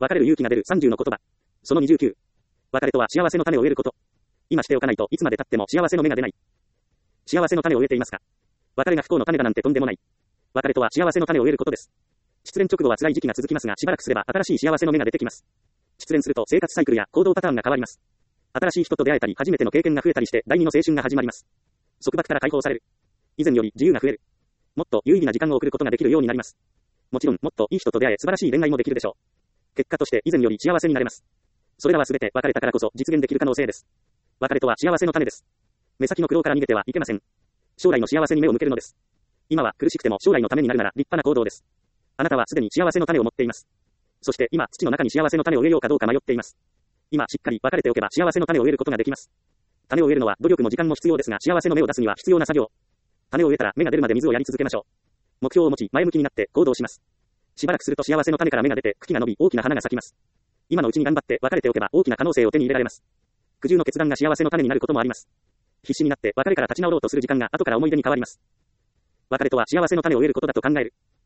別れる勇気が出る30の言葉。その29。別れとは幸せの種を植えること。今しておかないといつまで経っても幸せの芽が出ない。幸せの種を植えていますか？別れが不幸の種だなんてとんでもない。別れとは幸せの種を植えることです。失恋直後は辛い時期が続きますが、しばらくすれば新しい幸せの芽が出てきます。失恋すると生活サイクルや行動パターンが変わります。新しい人と出会えたり、初めての経験が増えたりして、第二の青春が始まります。束縛から解放される。以前より自由が増える。もっと有意義な時間を送ることができるようになります。もちろん、もっといい人と出会え、素晴らしい恋愛もできるでしょう。結果として、以前より幸せになれます。それらはすべて別れたからこそ実現できる可能性です。別れとは幸せの種です。目先の苦労から逃げてはいけません。将来の幸せに目を向けるのです。今は苦しくても将来のためになるなら立派な行動です。あなたはすでに幸せの種を持っています。そして今、土の中に幸せの種を植えようかどうか迷っています。今、しっかり別れておけば幸せの種を植えることができます。種を植えるのは努力も時間も必要ですが、幸せの芽を出すには必要な作業。種を植えたら芽が出るまで水をやり続けましょう。目標を持ち、前向きになって行動します。しばらくすると幸せの種から芽が出て、茎が伸び、大きな花が咲きます。今のうちに頑張って別れておけば大きな可能性を手に入れられます。苦渋の決断が幸せの種になることもあります。必死になって別れから立ち直ろうとする時間が後から思い出に変わります。別れとは幸せの種を植えることだと考える。